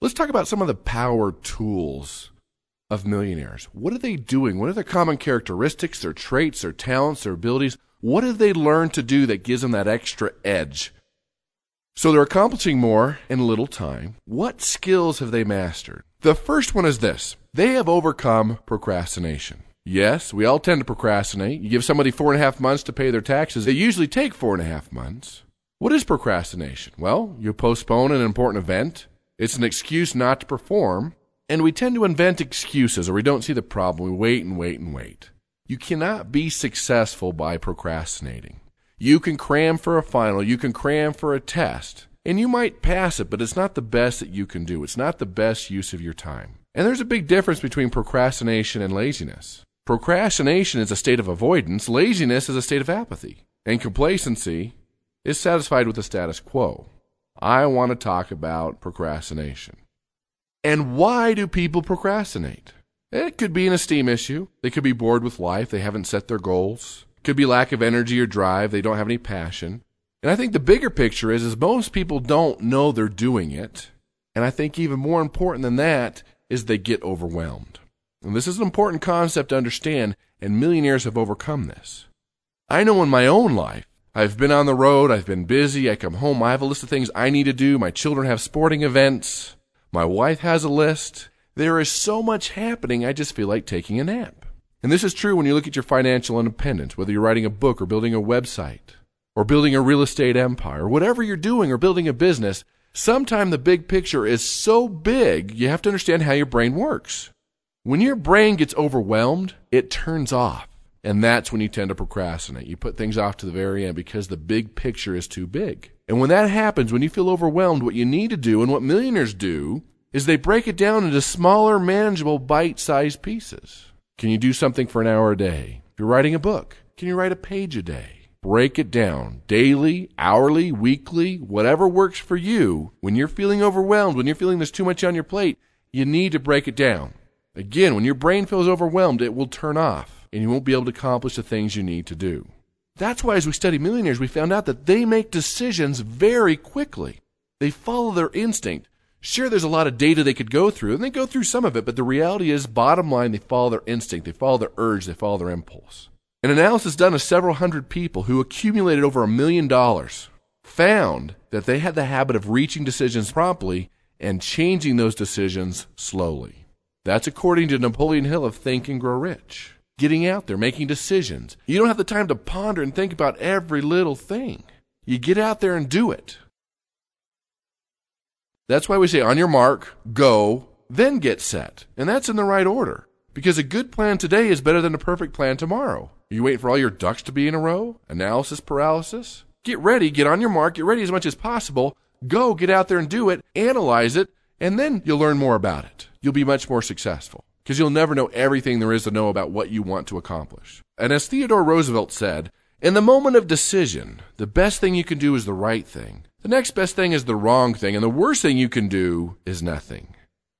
Let's talk about some of the power tools of millionaires. What are they doing? What are their common characteristics, their traits, their talents, their abilities? What have they learned to do that gives them that extra edge? So they're accomplishing more in little time. What skills have they mastered? The first one is this. They have overcome procrastination. Yes, we all tend to procrastinate. You give somebody 4.5 months to pay their taxes. They usually take 4.5 months. What is procrastination? Well, you postpone an important event. It's an excuse not to perform. And we tend to invent excuses, or we don't see the problem. We wait and wait and wait. You cannot be successful by procrastinating. You can cram for a final. You can cram for a test. And you might pass it, but it's not the best that you can do. It's not the best use of your time. And there's a big difference between procrastination and laziness. Procrastination is a state of avoidance. Laziness is a state of apathy. And complacency is satisfied with the status quo. I want to talk about procrastination. And why do people procrastinate? It could be an esteem issue. They could be bored with life. They haven't set their goals. It could be lack of energy or drive. They don't have any passion. And I think the bigger picture is most people don't know they're doing it. And I think even more important than that is they get overwhelmed. And this is an important concept to understand, and millionaires have overcome this. I know in my own life, I've been on the road, I've been busy, I come home, I have a list of things I need to do, my children have sporting events, my wife has a list. There is so much happening, I just feel like taking a nap. And this is true when you look at your financial independence, whether you're writing a book or building a website or building a real estate empire, or whatever you're doing or building a business. Sometimes the big picture is so big, you have to understand how your brain works. When your brain gets overwhelmed, it turns off. And that's when you tend to procrastinate. You put things off to the very end because the big picture is too big. And when that happens, when you feel overwhelmed, what you need to do and what millionaires do is they break it down into smaller, manageable, bite-sized pieces. Can you do something for an hour a day? If you're writing a book, can you write a page a day? Break it down daily, hourly, weekly, whatever works for you. When you're feeling overwhelmed, when you're feeling there's too much on your plate, you need to break it down. Again, when your brain feels overwhelmed, it will turn off, and you won't be able to accomplish the things you need to do. That's why as we study millionaires, we found out that they make decisions very quickly. They follow their instinct. Sure, there's a lot of data they could go through, and they go through some of it, but the reality is, bottom line, they follow their instinct, they follow their urge, they follow their impulse. An analysis done of several hundred people who accumulated over $1 million found that they had the habit of reaching decisions promptly and changing those decisions slowly. That's according to Napoleon Hill of Think and Grow Rich. Getting out there, making decisions. You don't have the time to ponder and think about every little thing. You get out there and do it. That's why we say on your mark, go, then get set. And that's in the right order. Because a good plan today is better than a perfect plan tomorrow. Are you waiting for all your ducks to be in a row? Analysis paralysis? Get ready, get on your mark, get ready as much as possible. Go, get out there and do it, analyze it, and then you'll learn more about it. You'll be much more successful. Because you'll never know everything there is to know about what you want to accomplish. And as Theodore Roosevelt said, in the moment of decision, the best thing you can do is the right thing. The next best thing is the wrong thing, and the worst thing you can do is nothing.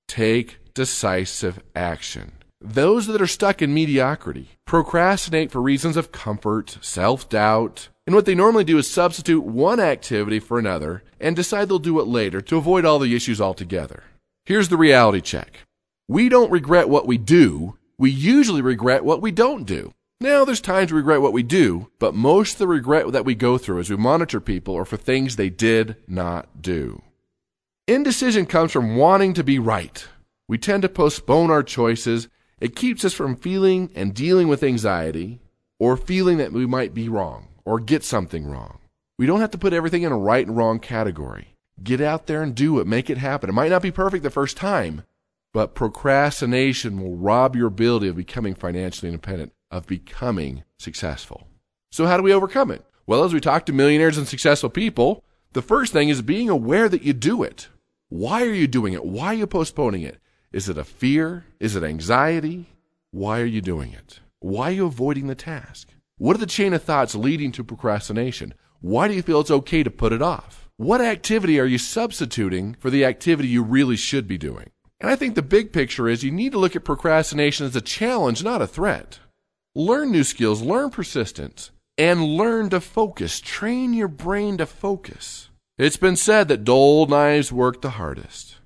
Take decisive action. Those that are stuck in mediocrity procrastinate for reasons of comfort, self-doubt, and what they normally do is substitute one activity for another and decide they'll do it later to avoid all the issues altogether. Here's the reality check. We don't regret what we do. We usually regret what we don't do. Now, there's times we regret what we do, but most of the regret that we go through as we monitor people are for things they did not do. Indecision comes from wanting to be right. We tend to postpone our choices. It keeps us from feeling and dealing with anxiety or feeling that we might be wrong or get something wrong. We don't have to put everything in a right and wrong category. Get out there and do it. Make it happen. It might not be perfect the first time, but procrastination will rob your ability of becoming financially independent, of becoming successful. So how do we overcome it? Well, as we talk to millionaires and successful people, the first thing is being aware that you do it. Why are you doing it? Why are you postponing it? Is it a fear? Is it anxiety? Why are you doing it? Why are you avoiding the task? What are the chain of thoughts leading to procrastination? Why do you feel it's okay to put it off? What activity are you substituting for the activity you really should be doing? And I think the big picture is you need to look at procrastination as a challenge, not a threat. Learn new skills, learn persistence, and learn to focus. Train your brain to focus. It's been said that dull knives work the hardest.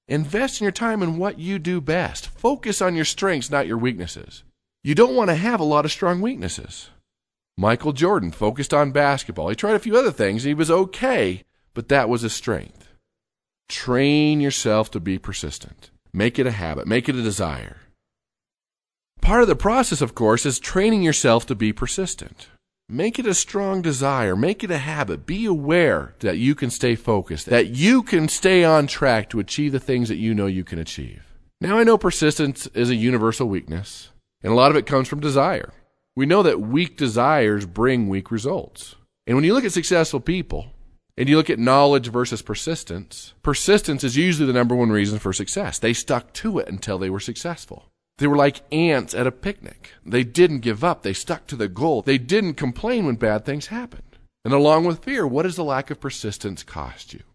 Invest in your time in what you do best. Focus on your strengths, not your weaknesses. You don't want to have a lot of strong weaknesses. Michael Jordan focused on basketball. He tried a few other things. He was okay, but that was his strength. Train yourself to be persistent. Make it a habit. Make it a desire. Part of the process, of course, is training yourself to be persistent. Make it a strong desire. Make it a habit. Be aware that you can stay focused, that you can stay on track to achieve the things that you know you can achieve. Now, I know persistence is a universal weakness, and a lot of it comes from desire. We know that weak desires bring weak results. And when you look at successful people, and you look at knowledge versus persistence, persistence is usually the number one reason for success. They stuck to it until they were successful. They were like ants at a picnic. They didn't give up. They stuck to the goal. They didn't complain when bad things happened. And along with fear, what does the lack of persistence cost you?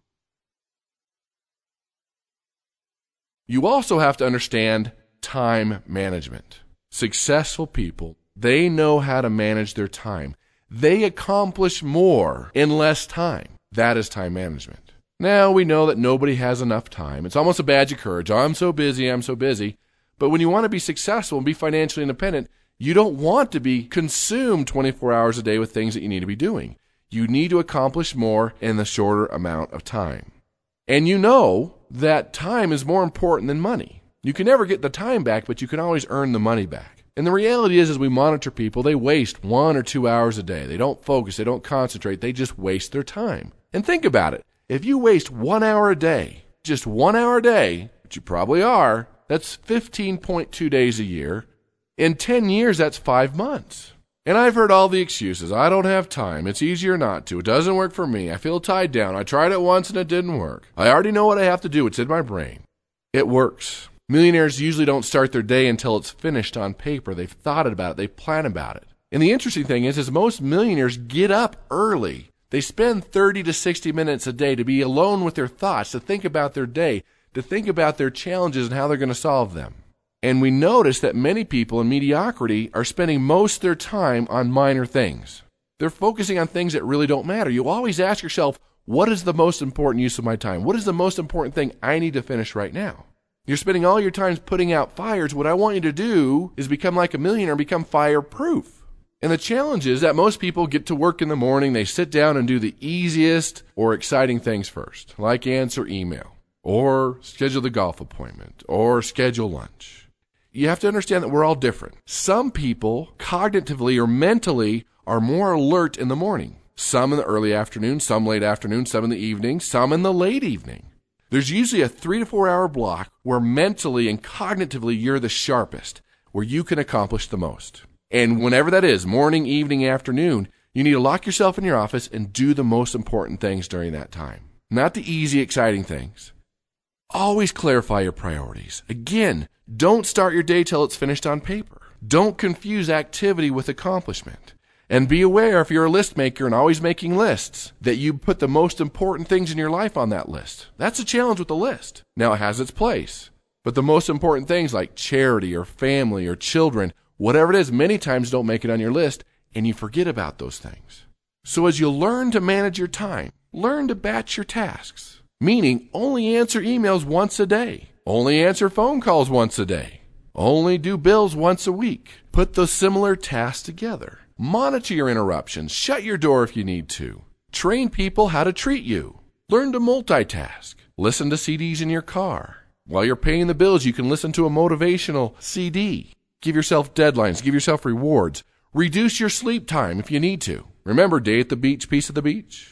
You also have to understand time management. Successful people, they know how to manage their time. They accomplish more in less time. That is time management. Now, we know that nobody has enough time. It's almost a badge of courage. I'm so busy, I'm so busy. But when you want to be successful and be financially independent, you don't want to be consumed 24 hours a day with things that you need to be doing. You need to accomplish more in the shorter amount of time. And you know that time is more important than money. You can never get the time back, but you can always earn the money back. And the reality is, as we monitor people, they waste 1 or 2 hours a day. They don't focus. They don't concentrate. They just waste their time. And think about it. If you waste 1 hour a day, just 1 hour a day, which you probably are, that's 15.2 days a year. In 10 years, that's 5 months. And I've heard all the excuses. I don't have time. It's easier not to. It doesn't work for me. I feel tied down. I tried it once and it didn't work. I already know what I have to do. It's in my brain. It works. Millionaires usually don't start their day until it's finished on paper. They've thought about it. They plan about it. And the interesting thing is most millionaires get up early. They spend 30 to 60 minutes a day to be alone with their thoughts, to think about their day, to think about their challenges and how they're going to solve them. And we notice that many people in mediocrity are spending most of their time on minor things. They're focusing on things that really don't matter. You always ask yourself, what is the most important use of my time? What is the most important thing I need to finish right now? You're spending all your time putting out fires. What I want you to do is become like a millionaire, become fireproof. And the challenge is that most people get to work in the morning, they sit down and do the easiest or exciting things first, like answer email, or schedule the golf appointment, or schedule lunch. You have to understand that we're all different. Some people, cognitively or mentally, are more alert in the morning. Some in the early afternoon, some late afternoon, some in the evening, some in the late evening. There's usually a 3 to 4 hour block where mentally and cognitively you're the sharpest, where you can accomplish the most. And whenever that is, morning, evening, afternoon, you need to lock yourself in your office and do the most important things during that time. Not the easy, exciting things. Always clarify your priorities. Again, don't start your day till it's finished on paper. Don't confuse activity with accomplishment. And be aware, if you're a list maker and always making lists, that you put the most important things in your life on that list. That's a challenge with the list. Now, it has its place. But the most important things like charity or family or children, whatever it is, many times don't make it on your list, and you forget about those things. So as you learn to manage your time, learn to batch your tasks. Meaning, only answer emails once a day. Only answer phone calls once a day. Only do bills once a week. Put those similar tasks together. Monitor your interruptions. Shut your door if you need to. Train people how to treat you. Learn to multitask. Listen to CDs in your car. While you're paying the bills, you can listen to a motivational CD. Give yourself deadlines. Give yourself rewards. Reduce your sleep time if you need to. Remember, day at the beach, piece of the beach.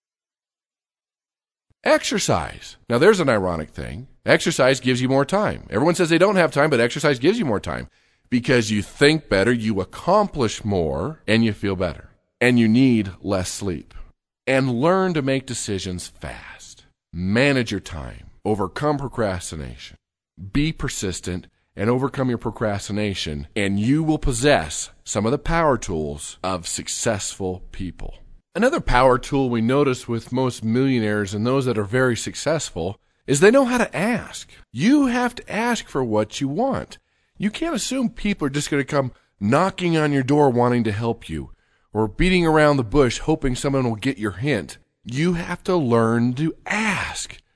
Exercise. Now, there's an ironic thing. Exercise gives you more time. Everyone says they don't have time, but exercise gives you more time because you think better, you accomplish more, and you feel better. And you need less sleep. And learn to make decisions fast. Manage your time. Overcome procrastination. Be persistent and overcome your procrastination, and you will possess some of the power tools of successful people. Another power tool we notice with most millionaires and those that are very successful is they know how to ask. You have to ask for what you want. You can't assume people are just going to come knocking on your door wanting to help you or beating around the bush hoping someone will get your hint. You have to learn to ask.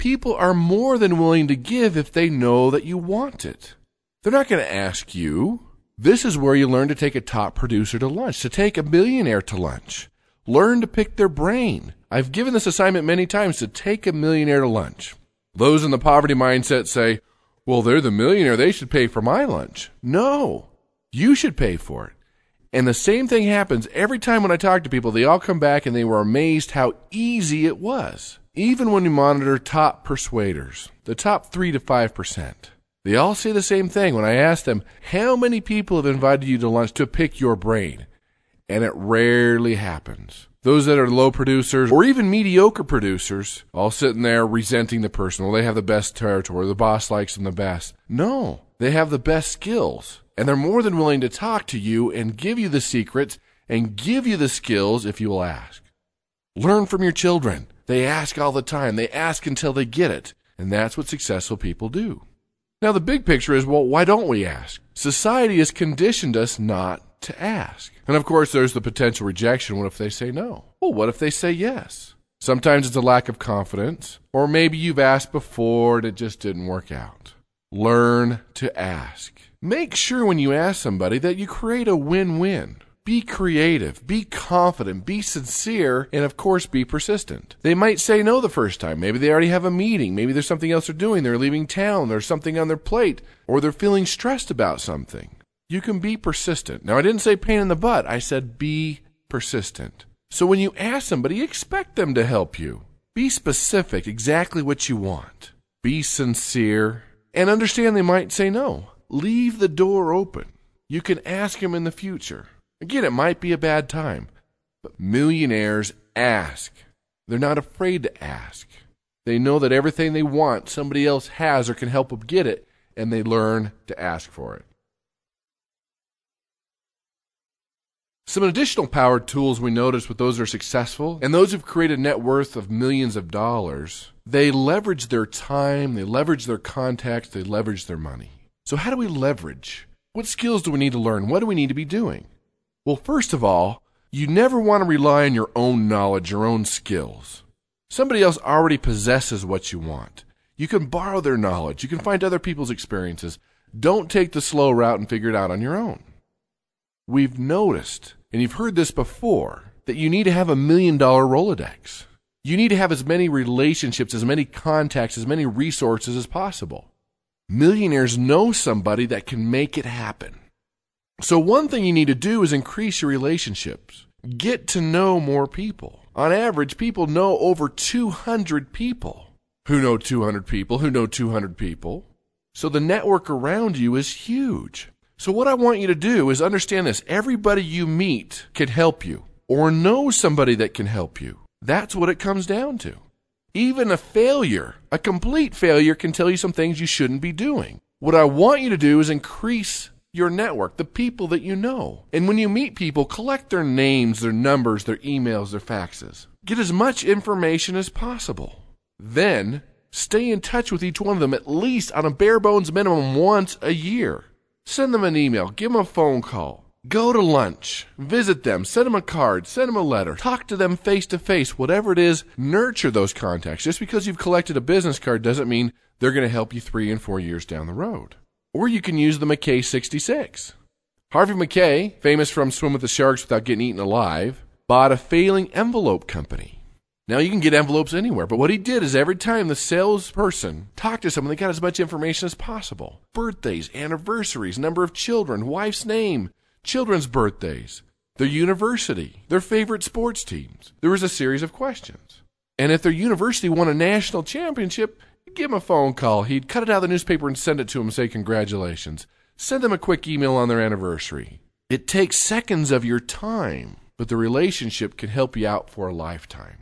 People are more than willing to give if they know that you want it. They're not going to ask you. This is where you learn to take a top producer to lunch, to take a millionaire to lunch. Learn to pick their brain. I've given this assignment many times, to take a millionaire to lunch. Those in the poverty mindset say, well, they're the millionaire, they should pay for my lunch. No, you should pay for it. And the same thing happens every time when I talk to people. They all come back and they were amazed how easy it was. Even when you monitor top persuaders, the top 3 to 5%, they all say the same thing. When I ask them, how many people have invited you to lunch to pick your brain? And it rarely happens. Those that are low producers or even mediocre producers, all sitting there resenting the person. Well, they have the best territory. The boss likes them the best. No, they have the best skills. And they're more than willing to talk to you and give you the secrets and give you the skills if you will ask. Learn from your children. They ask all the time. They ask until they get it. And that's what successful people do. Now, the big picture is, well, why don't we ask? Society has conditioned us not to ask. And of course, there's the potential rejection. What if they say no? Well, what if they say yes? Sometimes it's a lack of confidence, or maybe you've asked before and it just didn't work out. Learn to ask. Make sure when you ask somebody that you create a win-win. Be creative, be confident, be sincere, and of course be persistent. They might say no the first time. Maybe they already have a meeting. Maybe there's something else they're doing. They're leaving town. There's something on their plate, or they're feeling stressed about something. You can be persistent. Now, I didn't say pain in the butt. I said be persistent. So when you ask somebody, expect them to help you. Be specific, exactly what you want. Be sincere, and understand they might say no. Leave the door open. You can ask them in the future. Again, it might be a bad time, but millionaires ask. They're not afraid to ask. They know that everything they want, somebody else has or can help them get it, and they learn to ask for it. Some additional power tools we notice with those who are successful and those who've created net worth of millions of dollars, they leverage their time, they leverage their contacts, they leverage their money. So how do we leverage? What skills do we need to learn? What do we need to be doing? Well, first of all, you never want to rely on your own knowledge, your own skills. Somebody else already possesses what you want. You can borrow their knowledge. You can find other people's experiences. Don't take the slow route and figure it out on your own. We've noticed, and you've heard this before, that you need to have $1 million Rolodex. You need to have as many relationships, as many contacts, as many resources as possible. Millionaires know somebody that can make it happen. So one thing you need to do is increase your relationships. Get to know more people. On average, people know over 200 people. Who know 200 people? Who know 200 people? So the network around you is huge. So what I want you to do is understand this. Everybody you meet can help you or know somebody that can help you. That's what it comes down to. Even a failure, a complete failure, can tell you some things you shouldn't be doing. What I want you to do is increase your network, the people that you know. And when you meet people, collect their names, their numbers, their emails, their faxes. Get as much information as possible. Then stay in touch with each one of them at least on a bare bones minimum once a year. Send them an email, give them a phone call, go to lunch, visit them, send them a card, send them a letter, talk to them face to face, whatever it is, nurture those contacts. Just because you've collected a business card doesn't mean they're going to help you 3 and 4 years down the road. Or you can use the McKay 66. Harvey McKay, famous from Swim with the Sharks Without Getting Eaten Alive, bought a failing envelope company. Now, you can get envelopes anywhere, but what he did is every time the salesperson talked to someone, they got as much information as possible. Birthdays, anniversaries, number of children, wife's name, children's birthdays, their university, their favorite sports teams. There was a series of questions. And if their university won a national championship, give them a phone call. He'd cut it out of the newspaper and send it to them and say congratulations. Send them a quick email on their anniversary. It takes seconds of your time, but the relationship can help you out for a lifetime.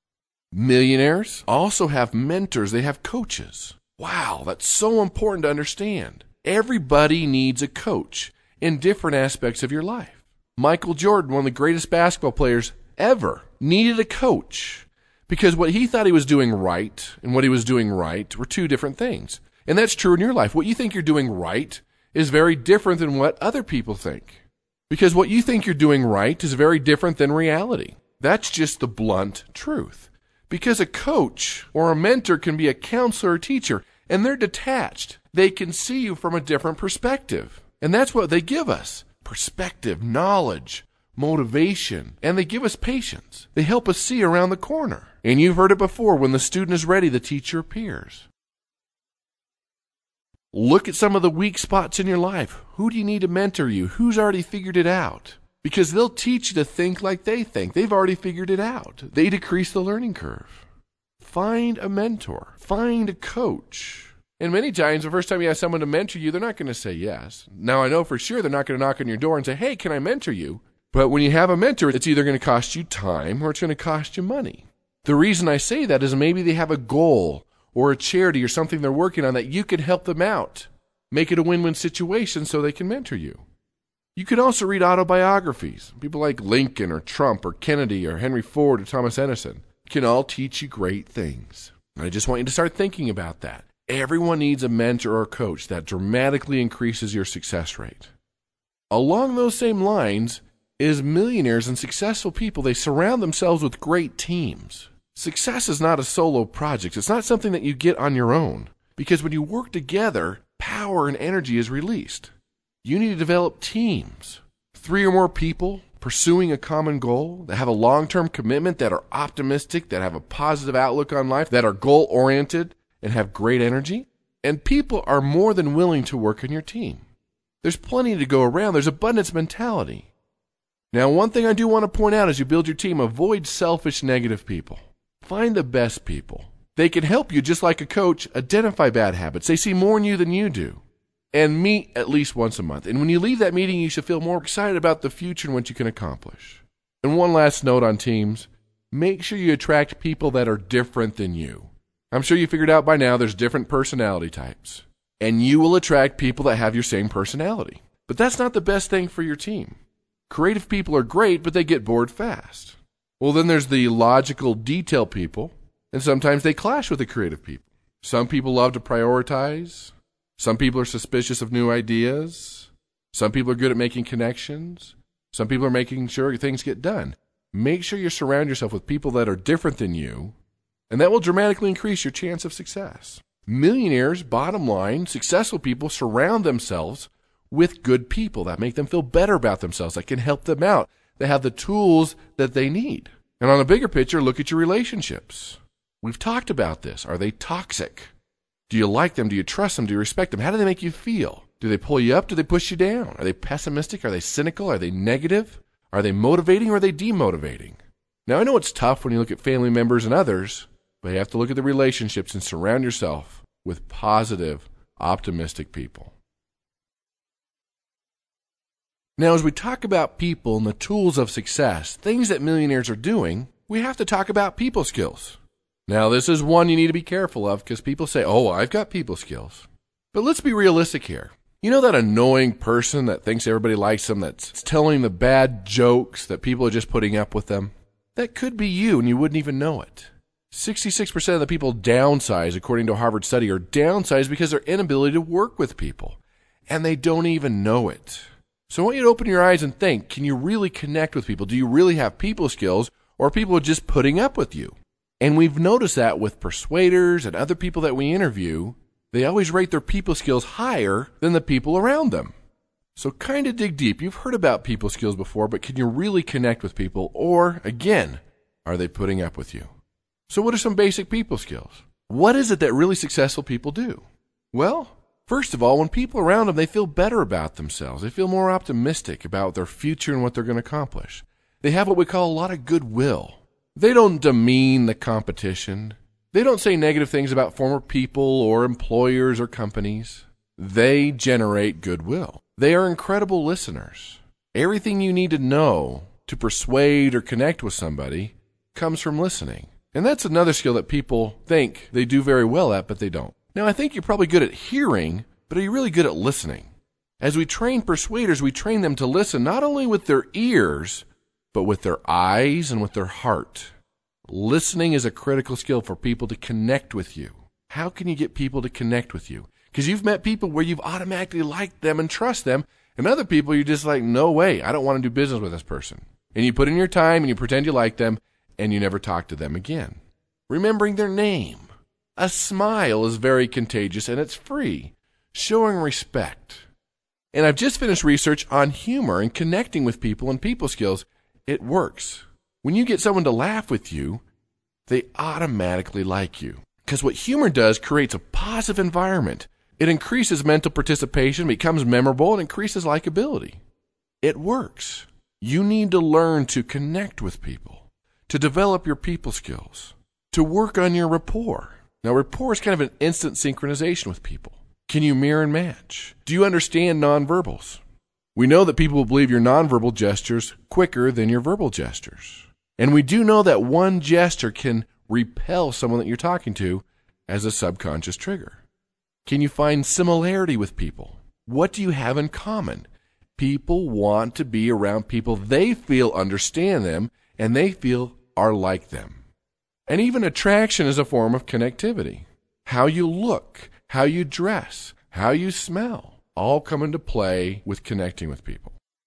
Millionaires also have mentors. They have coaches. Wow, that's so important to understand. Everybody needs a coach in different aspects of your life. Michael Jordan, one of the greatest basketball players ever, needed a coach because what he thought he was doing right and what he was doing right were two different things. And that's true in your life. What you think you're doing right is very different than what other people think. Because what you think you're doing right is very different than reality. That's just the blunt truth. Because a coach or a mentor can be a counselor or teacher, and they're detached. They can see you from a different perspective. And that's what they give us. Perspective, knowledge, motivation, and they give us patience. They help us see around the corner. And you've heard it before, when the student is ready, the teacher appears. Look at some of the weak spots in your life. Who do you need to mentor you? Who's already figured it out? Because they'll teach you to think like they think. They've already figured it out. They decrease the learning curve. Find a mentor. Find a coach. And many times, the first time you ask someone to mentor you, they're not going to say yes. Now, I know for sure they're not going to knock on your door and say, hey, can I mentor you? But when you have a mentor, it's either going to cost you time or it's going to cost you money. The reason I say that is maybe they have a goal or a charity or something they're working on that you can help them out. Make it a win-win situation so they can mentor you. You can also read autobiographies. People like Lincoln or Trump or Kennedy or Henry Ford or Thomas Edison can all teach you great things. I just want you to start thinking about that. Everyone needs a mentor or coach that dramatically increases your success rate. Along those same lines is millionaires and successful people. They surround themselves with great teams. Success is not a solo project. It's not something that you get on your own. Because when you work together, power and energy is released. You need to develop teams. 3 or more people pursuing a common goal, that have a long-term commitment, that are optimistic, that have a positive outlook on life, that are goal-oriented, and have great energy. And people are more than willing to work on your team. There's plenty to go around. There's abundance mentality. Now, one thing I do want to point out as you build your team, avoid selfish, negative people. Find the best people. They can help you, just like a coach, identify bad habits. They see more in you than you do. And meet at least once a month. And when you leave that meeting, you should feel more excited about the future and what you can accomplish. And one last note on teams, make sure you attract people that are different than you. I'm sure you figured out by now there's different personality types. And you will attract people that have your same personality. But that's not the best thing for your team. Creative people are great, but they get bored fast. Well, then there's the logical detail people, and sometimes they clash with the creative people. Some people love to prioritize. Some people are suspicious of new ideas. Some people are good at making connections. Some people are making sure things get done. Make sure you surround yourself with people that are different than you, and that will dramatically increase your chance of success. Millionaires, bottom line, successful people surround themselves with good people that make them feel better about themselves, that can help them out. They have the tools that they need. And on a bigger picture, look at your relationships. We've talked about this. Are they toxic? Do you like them? Do you trust them? Do you respect them? How do they make you feel? Do they pull you up? Do they push you down? Are they pessimistic? Are they cynical? Are they negative? Are they motivating or are they demotivating? Now, I know it's tough when you look at family members and others, but you have to look at the relationships and surround yourself with positive, optimistic people. Now, as we talk about people and the tools of success, things that millionaires are doing, we have to talk about people skills. Now, this is one you need to be careful of because people say, oh, I've got people skills. But let's be realistic here. You know that annoying person that thinks everybody likes them, that's telling the bad jokes that people are just putting up with them? That could be you and you wouldn't even know it. 66% of the people downsize, according to a Harvard study, are downsized because of their inability to work with people. And they don't even know it. So I want you to open your eyes and think, can you really connect with people? Do you really have people skills, or are people just putting up with you? And we've noticed that with persuaders and other people that we interview, they always rate their people skills higher than the people around them. So kind of dig deep. You've heard about people skills before, but can you really connect with people? Or, again, are they putting up with you? So what are some basic people skills? What is it that really successful people do? Well, first of all, when people around them, they feel better about themselves. They feel more optimistic about their future and what they're going to accomplish. They have what we call a lot of goodwill. They don't demean the competition. They don't say negative things about former people or employers or companies. They generate goodwill. They are incredible listeners. Everything you need to know to persuade or connect with somebody comes from listening. And that's another skill that people think they do very well at, but they don't. Now, I think you're probably good at hearing, but are you really good at listening? As we train persuaders, we train them to listen not only with their ears, but with their eyes and with their heart. Listening is a critical skill for people to connect with you. How can you get people to connect with you? Because you've met people where you've automatically liked them and trust them, and other people you're just like, no way, I don't want to do business with this person. And you put in your time and you pretend you like them, and you never talk to them again. remembering their name. A smile is very contagious and it's free. Showing respect. And I've just finished research on humor and connecting with people and people skills. It works. When you get someone to laugh with you, they automatically like you. Because what humor does creates a positive environment. It increases mental participation, becomes memorable, and increases likability. It works. You need to learn to connect with people, to develop your people skills, to work on your rapport. Now, rapport is kind of an instant synchronization with people. Can you mirror and match? Do you understand nonverbals? We know that people will believe your nonverbal gestures quicker than your verbal gestures. And we do know that one gesture can repel someone that you're talking to as a subconscious trigger. Can you find similarity with people? What do you have in common? People want to be around people they feel understand them and they feel are like them. And even attraction is a form of connectivity. How you look, how you dress, how you smell, all come into play with connecting with people.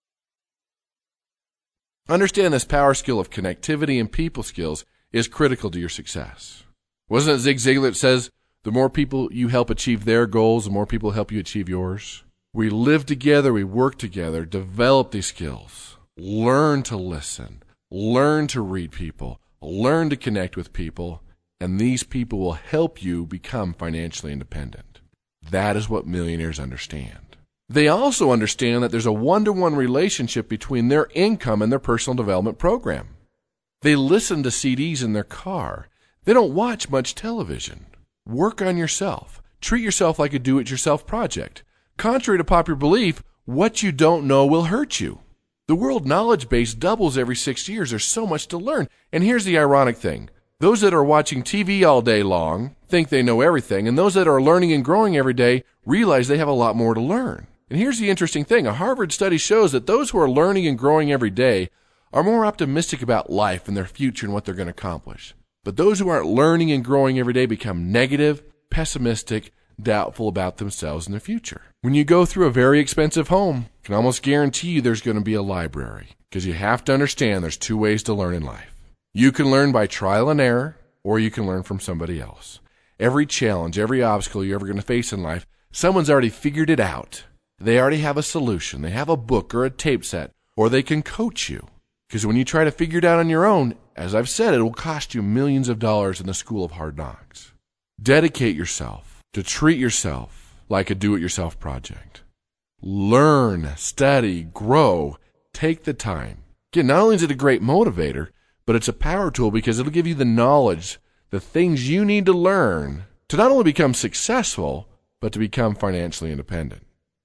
Understand this power skill of connectivity and people skills is critical to your success. Wasn't it Zig Ziglar that says, the more people you help achieve their goals, the more people help you achieve yours? We live together, we work together, develop these skills, learn to listen, learn to read people, learn to connect with people, and these people will help you become financially independent. That is what millionaires understand. They also understand that there's a one-to-one relationship between their income and their personal development program. They listen to CDs in their car. They don't watch much television. Work on yourself. Treat yourself like a do-it-yourself project. Contrary to popular belief, what you don't know will hurt you. The world knowledge base doubles every 6 years. There's so much to learn. And here's the ironic thing. Those that are watching TV all day long think they know everything, and those that are learning and growing every day realize they have a lot more to learn. And here's the interesting thing. A Harvard study shows that those who are learning and growing every day are more optimistic about life and their future and what they're going to accomplish. But those who aren't learning and growing every day become negative, pessimistic, doubtful about themselves and their future. When you go through a very expensive home, I can almost guarantee you there's going to be a library, because you have to understand there's two ways to learn in life. You can learn by trial and error, or you can learn from somebody else. Every challenge, every obstacle you're ever going to face in life, someone's already figured it out. They already have a solution. They have a book or a tape set, or they can coach you. Because when you try to figure it out on your own, as I've said, it will cost you millions of dollars in the school of hard knocks. Dedicate yourself to treat yourself like a do-it-yourself project. Learn, study, grow, take the time. Again, not only is it a great motivator, but it's a power tool because it'll give you the knowledge, the things you need to learn to not only become successful, but to become financially independent.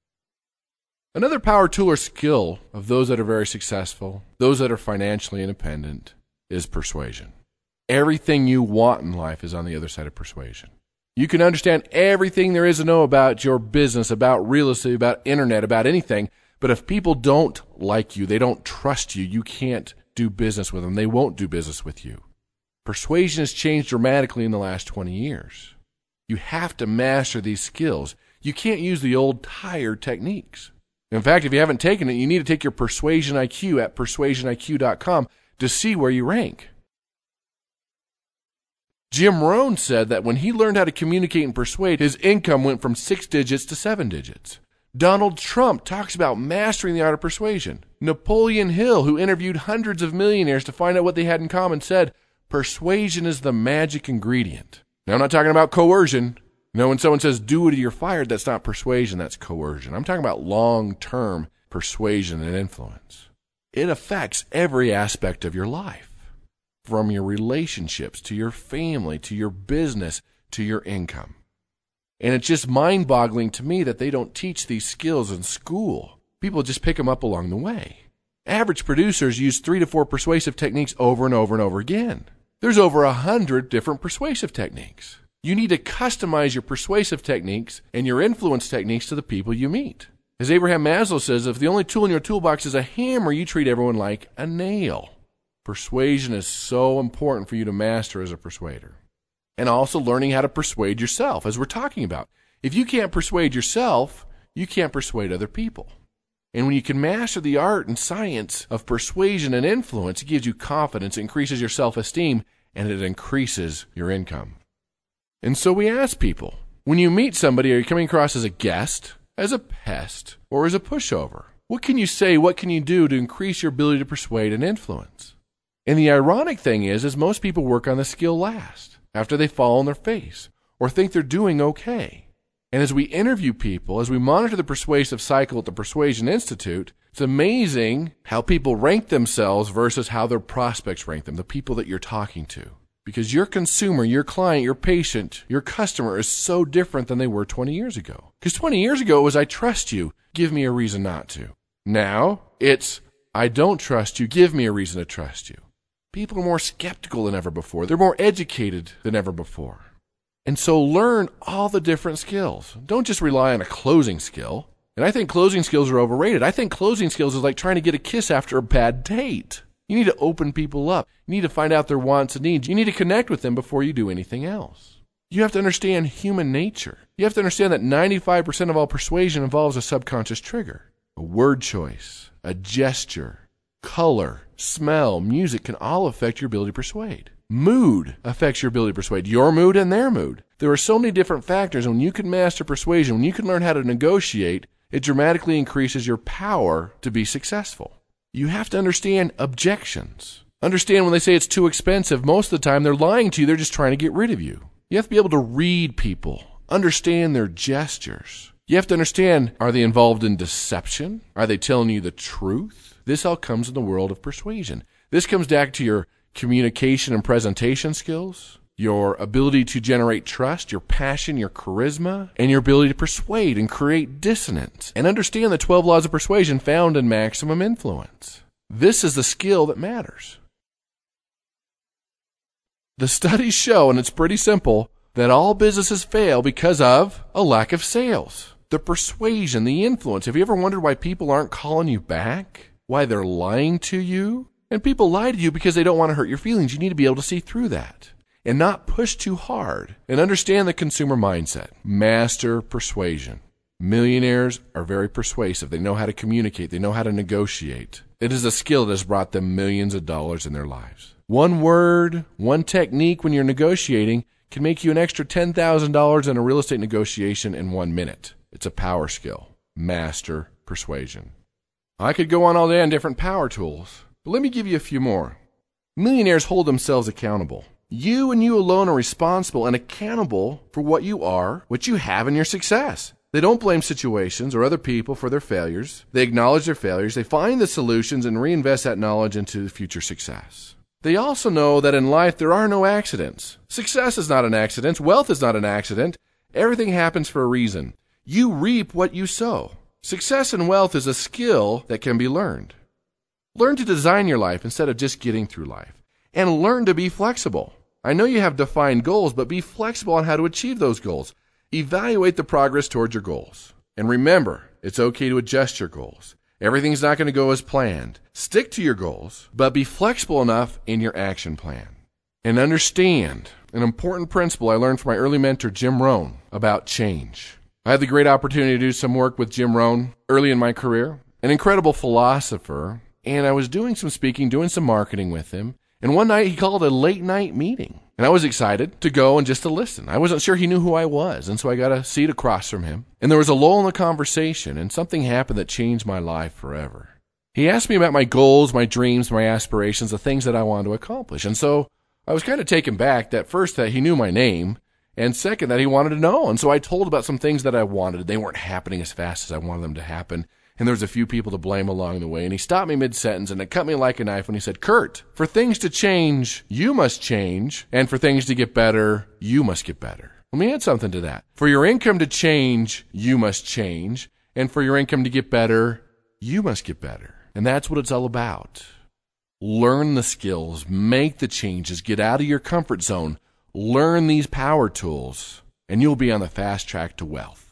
Another power tool or skill of those that are very successful, those that are financially independent, is persuasion. Everything you want in life is on the other side of persuasion. You can understand everything there is to know about your business, about real estate, about internet, about anything, but if people don't like you, they don't trust you, you can't do business with them. They won't do business with you. Persuasion has changed dramatically in the last 20 years. You have to master these skills. You can't use the old tired techniques. In fact, if you haven't taken it, you need to take your Persuasion IQ at persuasioniq.com to see where you rank. Jim Rohn said that when he learned how to communicate and persuade, his income went from 6 digits to 7 digits. Donald Trump talks about mastering the art of persuasion. Napoleon Hill, who interviewed hundreds of millionaires to find out what they had in common, said, persuasion is the magic ingredient. Now, I'm not talking about coercion. No, when someone says, do it or you're fired, that's not persuasion, that's coercion. I'm talking about long-term persuasion and influence. It affects every aspect of your life, from your relationships, to your family, to your business, to your income. And it's just mind-boggling to me that they don't teach these skills in school. People just pick them up along the way. Average producers use 3 to 4 persuasive techniques over and over and over again. There's over 100 different persuasive techniques. You need to customize your persuasive techniques and your influence techniques to the people you meet. As Abraham Maslow says, if the only tool in your toolbox is a hammer, you treat everyone like a nail. Persuasion is so important for you to master as a persuader. And also learning how to persuade yourself, as we're talking about. If you can't persuade yourself, you can't persuade other people. And when you can master the art and science of persuasion and influence, it gives you confidence, increases your self-esteem, and it increases your income. And so we ask people, when you meet somebody, are you coming across as a guest, as a pest, or as a pushover? What can you say, what can you do to increase your ability to persuade and influence? And the ironic thing is most people work on the skill last, after they fall on their face, or think they're doing okay. And as we interview people, as we monitor the persuasive cycle at the Persuasion Institute, it's amazing how people rank themselves versus how their prospects rank them, the people that you're talking to. Because your consumer, your client, your patient, your customer is so different than they were 20 years ago. Because 20 years ago it was, I trust you, give me a reason not to. Now it's, I don't trust you, give me a reason to trust you. People are more skeptical than ever before. They're more educated than ever before. And so learn all the different skills. Don't just rely on a closing skill. And I think closing skills are overrated. I think closing skills is like trying to get a kiss after a bad date. You need to open people up. You need to find out their wants and needs. You need to connect with them before you do anything else. You have to understand human nature. You have to understand that 95% of all persuasion involves a subconscious trigger. A word choice, a gesture, color, smell, music can all affect your ability to persuade. Mood affects your ability to persuade, your mood and their mood. There are so many different factors, and when you can master persuasion, when you can learn how to negotiate, it dramatically increases your power to be successful. You have to understand objections. Understand when they say it's too expensive, most of the time they're lying to you, they're just trying to get rid of you. You have to be able to read people, understand their gestures. You have to understand, are they involved in deception? Are they telling you the truth? This all comes in the world of persuasion. This comes back to your communication and presentation skills, your ability to generate trust, your passion, your charisma, and your ability to persuade and create dissonance. And understand the 12 laws of persuasion found in Maximum Influence. This is the skill that matters. The studies show, and it's pretty simple, that all businesses fail because of a lack of sales. The persuasion, the influence. Have you ever wondered why people aren't calling you back? Why they're lying to you? And people lie to you because they don't want to hurt your feelings. You need to be able to see through that and not push too hard and understand the consumer mindset. Master persuasion. Millionaires are very persuasive. They know how to communicate. They know how to negotiate. It is a skill that has brought them millions of dollars in their lives. One word, one technique when you're negotiating can make you an extra $10,000 in a real estate negotiation in 1 minute. It's a power skill. Master persuasion. I could go on all day on different power tools, but let me give you a few more. Millionaires hold themselves accountable. You and you alone are responsible and accountable for what you are, what you have, and your success. They don't blame situations or other people for their failures. They acknowledge their failures. They find the solutions and reinvest that knowledge into future success. They also know that in life there are no accidents. Success is not an accident. Wealth is not an accident. Everything happens for a reason. You reap what you sow. Success and wealth is a skill that can be learned. Learn to design your life instead of just getting through life. And learn to be flexible. I know you have defined goals, but be flexible on how to achieve those goals. Evaluate the progress towards your goals. And remember, it's okay to adjust your goals. Everything's not going to go as planned. Stick to your goals, but be flexible enough in your action plan. And understand an important principle I learned from my early mentor, Jim Rohn, about change. I had the great opportunity to do some work with Jim Rohn early in my career, an incredible philosopher, and I was doing some speaking, doing some marketing with him, and one night he called a late night meeting, and I was excited to go and just to listen. I wasn't sure he knew who I was, and so I got a seat across from him, and there was a lull in the conversation, and something happened that changed my life forever. He asked me about my goals, my dreams, my aspirations, the things that I wanted to accomplish, and so I was kind of taken back that first that he knew my name, and second, that he wanted to know. And so I told about some things that I wanted. They weren't happening as fast as I wanted them to happen. And there was a few people to blame along the way. And he stopped me mid-sentence, and it cut me like a knife when he said, "Kurt, for things to change, you must change. And for things to get better, you must get better." Let me add something to that. For your income to change, you must change. And for your income to get better, you must get better. And that's what it's all about. Learn the skills, make the changes, get out of your comfort zone. Learn these power tools, and you'll be on the fast track to wealth.